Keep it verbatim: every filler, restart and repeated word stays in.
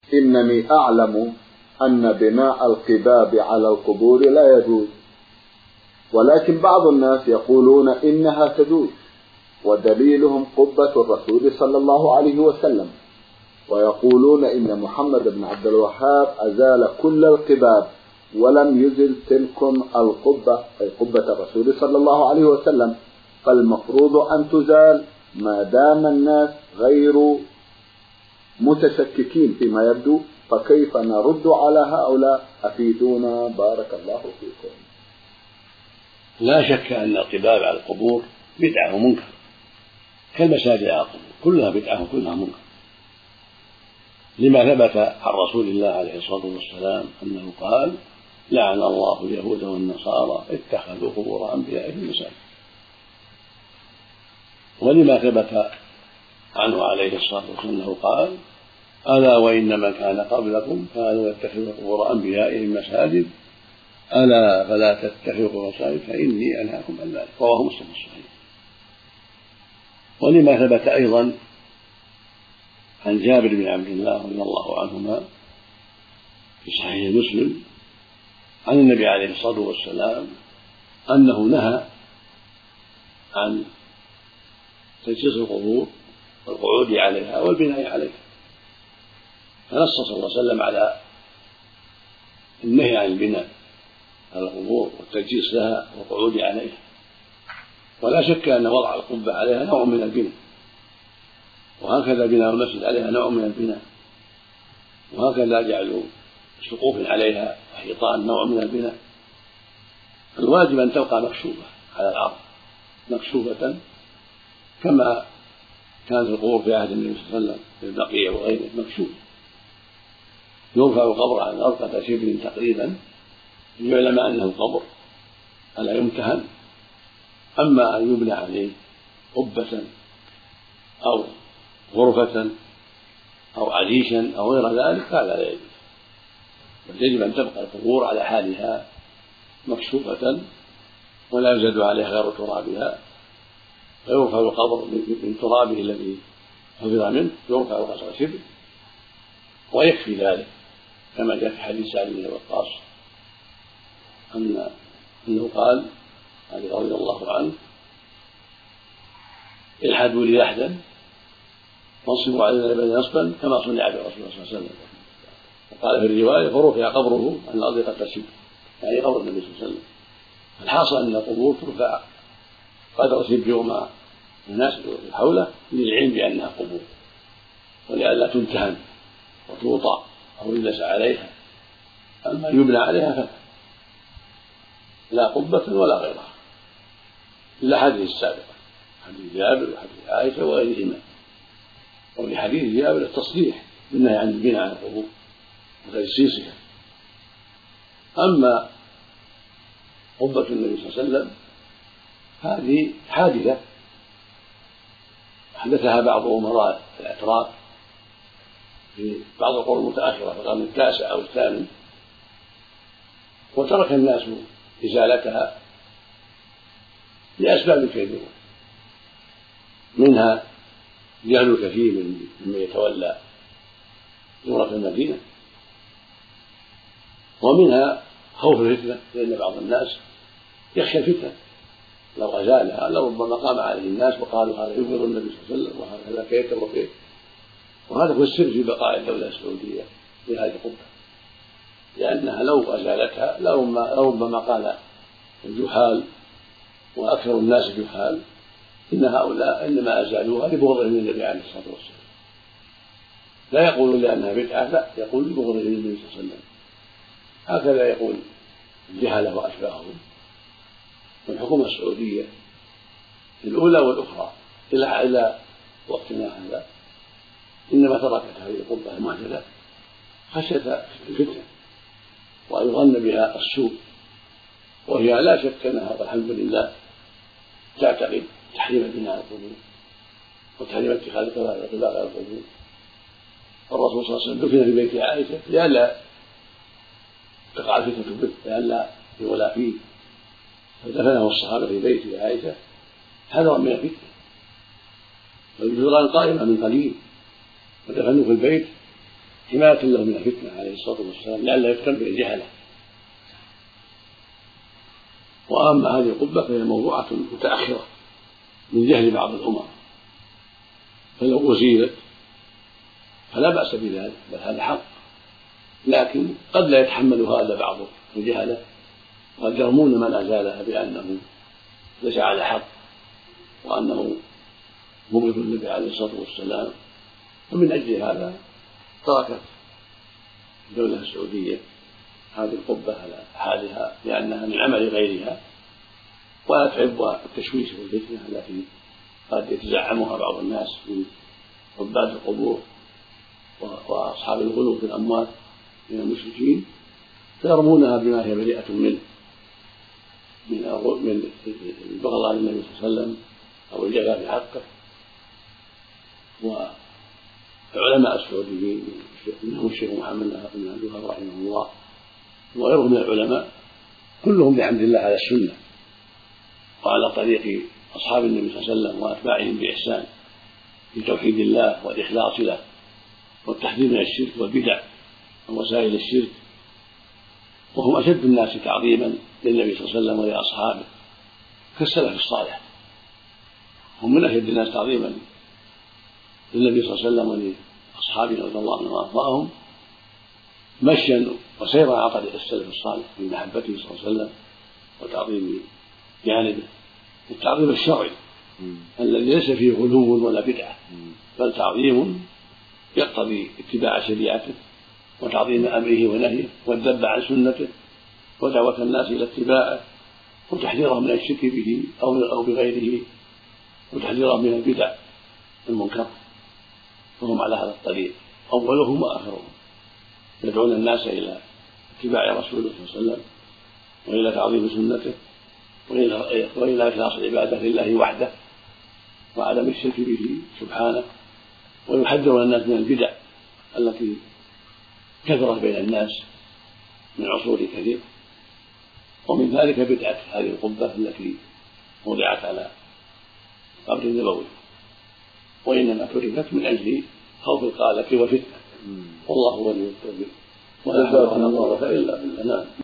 إنني أعلم أن بناء القباب على القبور لا يجوز، ولكن بعض الناس يقولون إنها تجوز، ودليلهم قبة الرسول صلى الله عليه وسلم، ويقولون إن محمد بن عبد الوهاب أزال كل القباب ولم يزل تلكم القبة، أي قبة الرسول صلى الله عليه وسلم، فالمفروض أن تزال ما دام الناس غير متشككين فيما يبدو، فكيف نرد على هؤلاء؟ أفيدونا بارك الله فيكم. لا شك أن القباب على القبور بدعة ومنكر كالمساجد على القبور، كلها بدعة وكلها منكر، لما ثبت عن رسول الله عليه الصلاة والسلام أنه قال: لعن الله اليهود والنصارى اتخذوا قبور أنبيائهم مساجد. ولما ثبت عنه عليه الصلاة والسلام أنه قال: ألا وإن من كان قبلكم كانوا يتخذوا قبور أنبيائهم مساجد ألا فلا تتخذوا مساجد فإني أنهاكم عن ذلك. رواه مسلم الصحيح. ولما ثبت أيضا عن جابر بن عبد الله رضي الله عنهما في صحيح مسلم عن النبي عليه الصلاة والسلام أنه نهى عن تجسيس القبور والقعود عليها والبناء عليها، فنص صلى الله عليه وسلم على النهي عن البناء على القبور والتجسيس لها والقعود عليها. ولا شك أن وضع القبة عليها نوع من البناء، وهكذا بناء المسجد عليها نوع من البناء، وهكذا جعلوا سقوف عليها وحيطان نوع من البناء. الواجب أن تبقى مكشوفة على الأرض، مكشوفة كما كانت القبور في عهد النبي صلى الله عليه وسلم في البقيع وغيره مكشوفة، يرفع القبر عن الأرض قدر شبر تقريبا ليعلم أنه قبر ألا يمتهن. أما أن يبنى عليه قبة أو غرفة أو عريشا أو غير ذلك فهذا لا يجوز، بل يجب أن تبقى القبور على حالها مكشوفة ولا يزاد عليها غير ترابها، فيرفع القبر من ترابه الذي حفظ منه، يرفع قصر شبر ويكفي ذلك، كما جاء في حديث سعد بن وقاص أن أنه قال علي رضي الله عنه: الحدوا لي لحدا وانصبوا علينا لبني نصبا كما صنع برسول الله صلى الله عليه وسلم. وقال في الرواية: فرفع قبره عن الأرض قدر شبر، يعني قبر النبي صلى الله عليه وسلم. الحاصل أن القبور ترفع قدر شبر وما الناس حوله للعلم بأنها قبور، ولئلا تمتهن وتوطأ أو يجلس عليها. أما يبنى عليها فلا، لا قبة ولا غيرها، إلا حديث السابقة، حديث جابر وحديث عائشة وغيرهما. وفي حديث جابر التصريح بالنهي عن البناء على القبور وتجسيسها. أما قبة النبي صلى الله عليه وسلم هذه حادثة حدثها بعض أمراء الأتراك في بعض القرون المتأخرة في القرن التاسع أو الثامن، وترك الناس إزالتها لأسباب كثيرة، منها جهل كثير ممن يتولى أمورة المدينة، ومنها خوف الفتنة، لأن بعض الناس يخشى الفتنة لو أزالها لربما قام عليه الناس وقالوا هذا يبغض النبي صلى الله عليه وسلم وهذا كيف وكيف. وهذا هو السر في بقاء الدولة السعودية في هذه القبة، لأنها لو أزالتها لربما قال الجهال وأكثر الناس جهال إن هؤلاء إنما أزالوها لبغضهم للنبي عليه الصلاة والسلام، لا يقولون لأنها بدعة، لا، يقول لبغضهم للنبي صلى الله عليه وسلم. هكذا يقول الجهلة وأشباههم. والحكومة السعودية الأولى والأخرى إلى إلى وقتنا هذا إنما تركت هذه القبة المعتدة خشية الفتنة وأن يظن بها السوء، وهي لا شك أنها والحمد لله تعتقد تحريم البناء على القبور وتحريم اتخاذ القباب على القبور. الرسول صلى الله عليه وسلم دفن في بيت عائشة لئلا تقع الفتنة به، لئلا يولى فيه، فدفنه الصحابة في بيت عائشة حذرا من الفتنة. والجدران قائمة من قديم ودفنوه في البيت حماية له من الفتنة عليه الصلاة والسلام لئلا يفتن بالجهلة. وأما هذه القبة فهي موضوعة متأخرة من جهل بعض الأمم، فلو أزيلت فلا بأس بذلك، بل هذا حق، لكن قد لا يتحمل هذا بعض الجهلة، قد يرمون من أزالها بأنه ليس على حق وأنه مبغض النبي عليه الصلاة والسلام. ومن أجل هذا تركت الدولة السعودية هذه القبة على حالها لأنها من عمل غيرها، ولا تحب التشويش والفتنة التي قد يتزعمها بعض الناس من عباد القبور وأصحاب الغلو في الأموات من المشركين، فيرمونها بما هي بريئة منه من البغضاء للنبي صلى الله عليه وسلم أو الجفاء في حقه. والعلماء السعوديين منهم الشيخ محمد بن عبد الوهاب رحمه الله وغيره من العلماء كلهم بحمد الله على السنة وعلى طريق أصحاب النبي صلى الله عليه وسلم وأتباعهم بإحسان في توحيد الله والإخلاص له والتحذير من الشرك والبدع ووسائل الشرك، وهم أشد الناس تعظيما للنبي صلى الله عليه وسلم ولأصحابه كالسلف الصالح، هم من أشد الناس تعظيما للنبي صلى الله عليه وسلم ولأصحابه رضي الله عنهم وأرضاهم مشيا وسيرا على طريق السلف الصالح في محبته صلى الله عليه وسلم وتعظيم جانبه، التعظيم الشرعي الذي ليس فيه غلو ولا بدعة، بل تعظيم يقتضي اتباع شريعته وتعظيم أمره ونهيه والذب عن سنته ودعوة الناس إلى اتباعه وتحذيرهم من الشرك به أو بغيره وتحذيرهم من البدع المنكر، وهم على هذا الطريق أولهم وآخرهم يدعون الناس إلى اتباع رسوله صلى الله عليه وسلم وإلى تعظيم سنته وإلى إخلاص العبادة لله وحده وعدم الشرك به سبحانه، ويحذر الناس من البدع التي كثرت بين الناس من عصور كثيرة. ومن ذلك بدعة هذه القبة التي وضعت على قبر النبوي، وإنما تركت من أجل خوف القالة والفتنة، والله ولي التوفيق ولا حول ولا قوة إلا بالله.